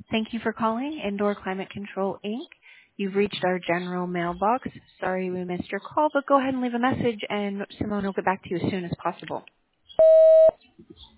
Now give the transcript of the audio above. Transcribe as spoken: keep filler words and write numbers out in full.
Thank you for calling Indoor Climate Control, Incorporated. You've reached our general mailbox. Sorry we missed your call, but go ahead and leave a message, and Simone will get back to you as soon as possible.